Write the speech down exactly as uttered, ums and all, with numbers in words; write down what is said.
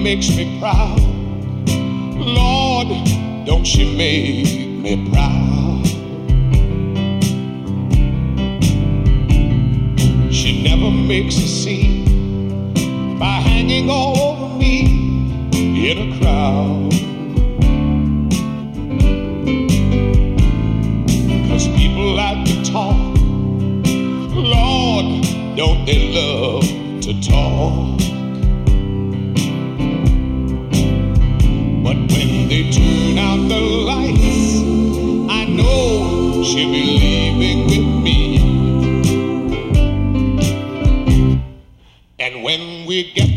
makes me proud. Lord, don't she make me proud. She never makes a scene by hanging all over me in a crowd. 'Cause people like to talk, Lord, don't they love to talk. But when they turn out the lights, I know she'll be leaving with me. And when we get